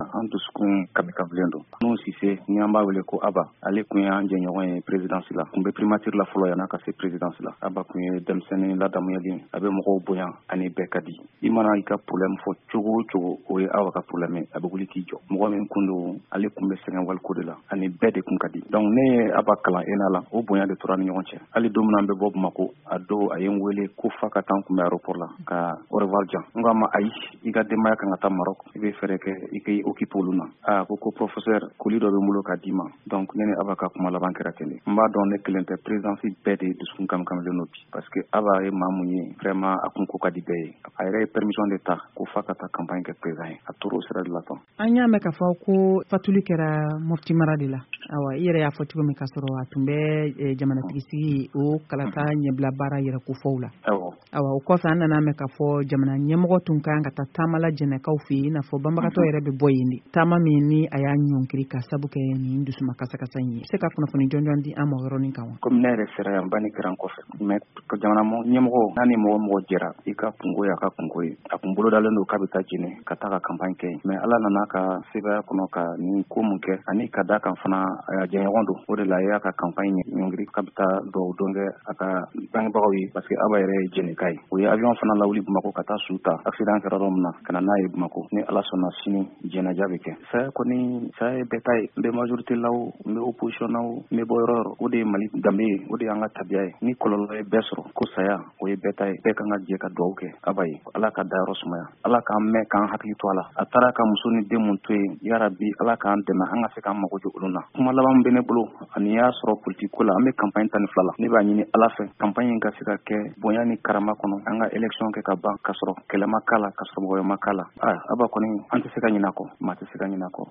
an dusukun kamikabilen don. N'o Cissé ni an b'a wele ko Aba, ale kun ye an jɛɲɔgɔn ye présidence la. Kun bɛ primature la fɔlɔ yan'a ka se présidence la. Aba kun ye denmisɛnnin ladamuyalen, a bɛ mɔgɔw bonya ani bɛɛ ka di. I mana i ka problème fɔ cogo o cogo, o ye Aba ka problème ye, a bɛ wuli k'i jɔ. Mɔgɔ min kun don, ale kun bɛ sɛgɛn waliko de la, ani bɛɛ de kun ka di. Donc ne ye Aba kalan ENA la, o bonya de tora ni ɲɔgɔn cɛ. Hali don min na an bɛ bɔ Bamako, a don a ye n wele ko fa ka taa n kunbɛn aéroport la, ka au revoir diyan. N k'a ma ayi, i ka denbaya kan ka taa Maroc, i bɛ fɛɛrɛ kɛ i k'i occuper olu na. Ko professeur koli dɔ bɛ n bolo k'a d'i ma. Donc ne ni Aba ka kuma laban kɛra ten de. N b'a dɔn ne kelen tɛ, présidence bɛɛ de dusukun kamikamilen don bi. Parce que Aba ye maa mun ye, vraiment a kun ko ka di bɛɛ ye. A yɛrɛ ye permission de ta ko fa ka taa campagne kɛ président ye. A tora o sira de la tan. An y'a mɛn k'a fɔ ko fatuli kɛra mufti mara de la. Awa, i yɛrɛ y'a fɔ cogo min k'a sɔrɔ a tun bɛ jamanatigi sigi o kalata ɲɛbila baara yɛrɛ ko fɔw la. Awa, o kɔfɛ an nana mɛn k'a fɔ jamana ɲɛmɔgɔ tun kan ka taa taamala jɛnɛkaw fɛ yen, i n'a fɔ banbagatɔ yɛrɛ bɛ bɔ yen de. Taama min ni a y'a ɲɔnkiri ka sabu kɛ nin dusuma kasakasa in ye. Se ka kunnafoni jɔnjɔn di an ma yɔrɔnin kan wa? Comme ne yɛrɛ sera yan, banni kɛra n kɔfɛ. Mais jamana ɲɛmɔgɔ, n'a ni mɔgɔ jɛra, i ka kungo ye a ka kungo ye. A kun bolodalen don k'a bɛ taa Jɛnɛ ka taa ka campagne kɛ. Mais Ala nana ka sebaya kɔnɔ ka nin ko mun kɛ, ani ka da kan fana a jɛɲɔgɔn don. O de la a y'a ka campagne ɲɔngiri k'a bɛ taa dugawu don kɛ a ka bangebagaw ye, parce que Aba yɛrɛ ye Jɛnɛka ye. O ye avion fana lawuli Bamako ka taa su ta, accident kɛra yɔrɔ min na, ka na n'a ye Bamako. Ni Ala sɔnna sini jɛnɛja bɛ kɛ. Saya kɔni, saya ye bɛɛ ta ye. N bɛ majorité la o, n bɛ opposition na o, n bɛ bɔ yɔrɔ yɔrɔ. O de ye Mali danbe ye, o de y'an ka tabiya ye. Ni kɔlɔlɔ ye bɛɛ sɔrɔ, ko saya, o ye bɛɛ ta ye. Bɛɛ kan ka jɛ ka dugawu kɛ Aba ye. Ala ka dayɔrɔ sumaya. Ala k'an mɛn k'an hakili to a la. A taara ka muso ni den mun to yen, yarabi Ala k'an dɛmɛ an ka se k'an mago jɔ olu la. Kuma laban bɛ ne bolo, ani y'a sɔrɔ politique ko la, an bɛ campagne 12 la. Ne b'a ɲini Ala fɛ, campagne in ka se ka kɛ bonya ni karama kɔnɔ. An ka élection kɛ ka ban, ka sɔrɔ kɛlɛ ma k'a la, ka sɔrɔ mɔgɔ ma k'a la. Aba kɔni, an tɛ se ka ɲinɛ a kɔ, maa tɛ se ka ɲinɛ a kɔ.